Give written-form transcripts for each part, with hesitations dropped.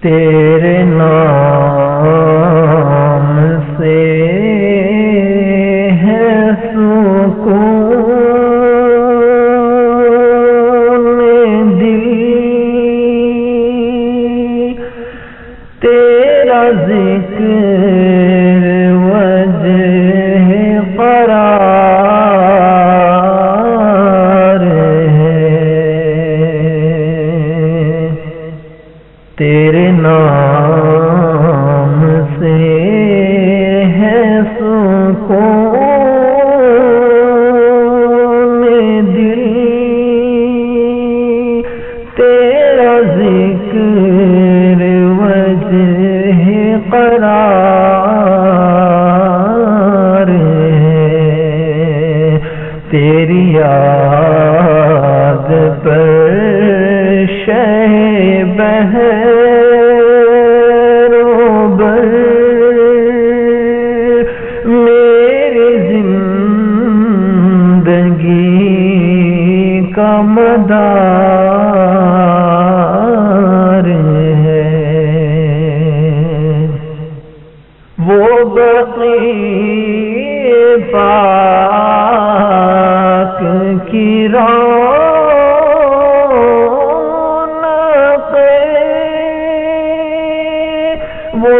تیرے نام سے ہے سکون دل، تیرا ذکر وجہ قرار ہے، تیرے نام سے ہے سکون دل، تیرا ذکر وجہ قرار ہے، تیری یاد پر شہ بہروبر میری زندگی کا مدار ہے، وہ بقیع پاک کی رونق، وہ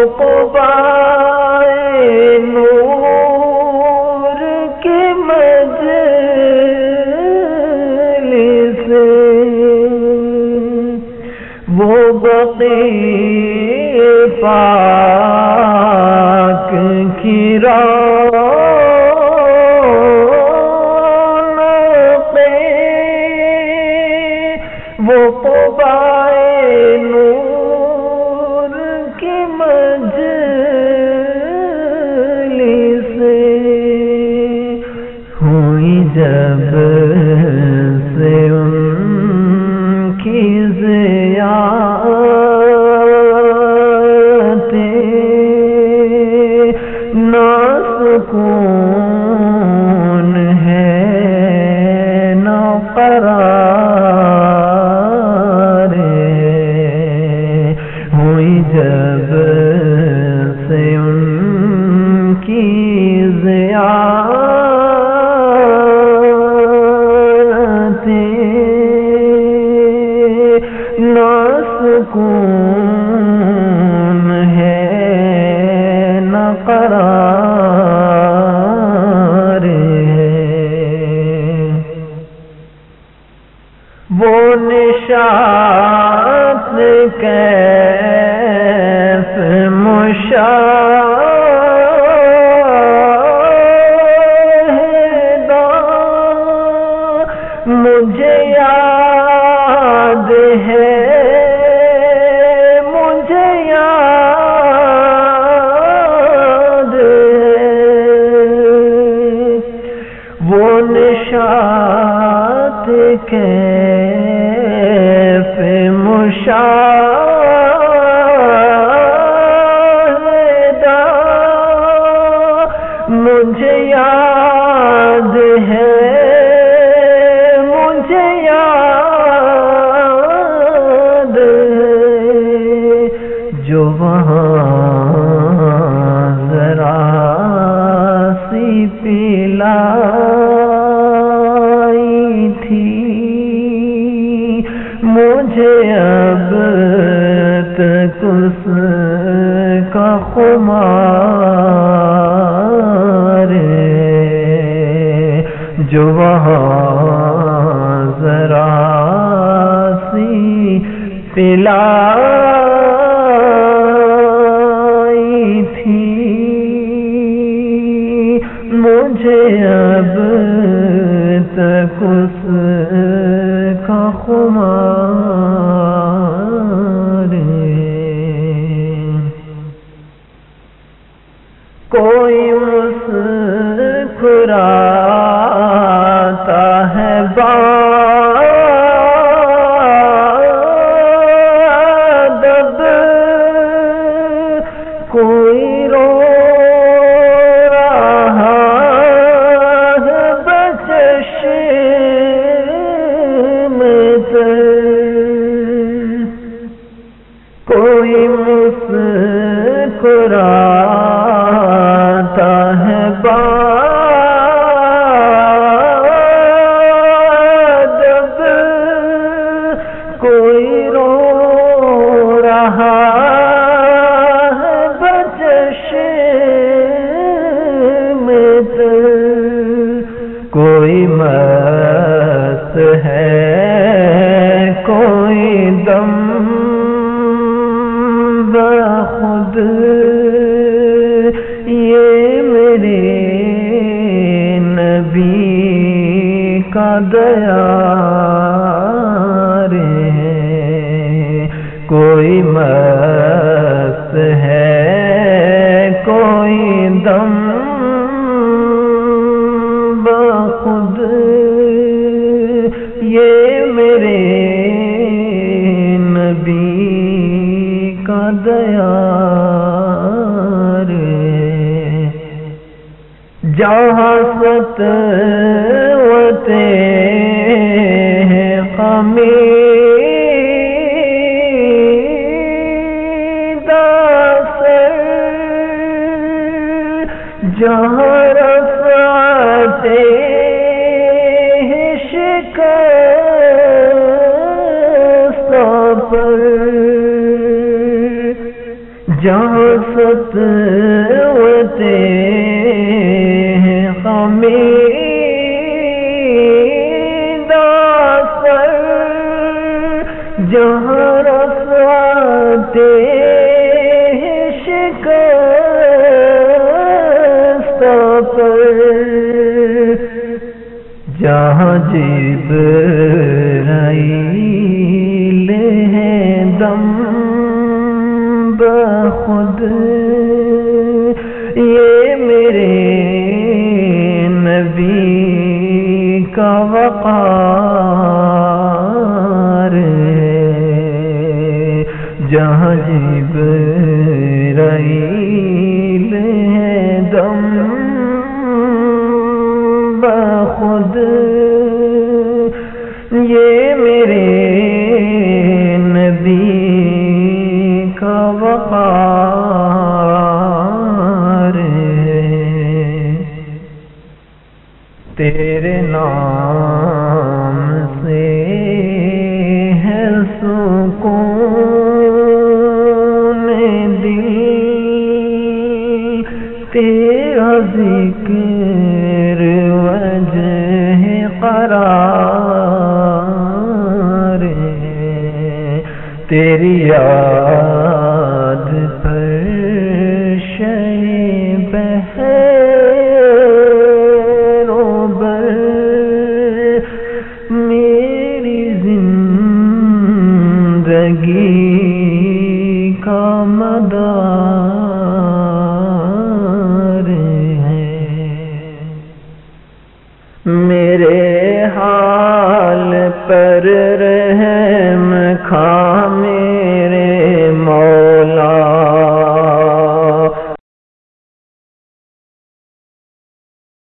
قبائے نور کے مجلس، وہ بقیع پاک کی رونق، وہ قبائے نور کی مجلس ہوئی جب سے ان کی زیارتیں، نہ سکون ہے نہ قرار ہے، ہوئی جب سے ان کی زیارتیں، نہ سکون ہے نہ قرار ہے، وہ نشاط کیف مشاہدہ مجھے یاد ہے، مجھے یاد ہے، وہ نشاط کیف مشاہدہ مجھے یاد ہے، مجھے یاد ہے، جو وہاں ذرا سی پلائی تھی، مجھے اب تک اس کا خمار ہے، جو وہاں ذرا سی پلائی تھی، مجھے اب تک اس کا خمار ہے، کوئی مسکراتا ہے بادب کوئی مسکراتا ہے جب کوئی رو رہا ہے بچشم تر، کوئی مست ہے کوئی دم بخود، یہ میرے نبی کا دیار ہے، کوئی مست ہے کوئی دم بخود، یہ میرے نبی کا دیار ہے۔ جہاں سطوتے ہیں خمیدہ سر، جہاں رفعتے ہیں شکستہ پر، جہاں سطوتے ہیں خمیدہ سر، جہاں رفعتے ہیں شکستہ پر، جہاں جبرائیل ہے دم بخود، یہ میرے نبی کا وقار ہے، جہاں جبرائیل ہے دم بخود، یہ میرے نبی کا وقار ہے۔ تیرے نام سے ہے سکون دل، تیرا ذکر وجہ قرار ہے، تیری یاد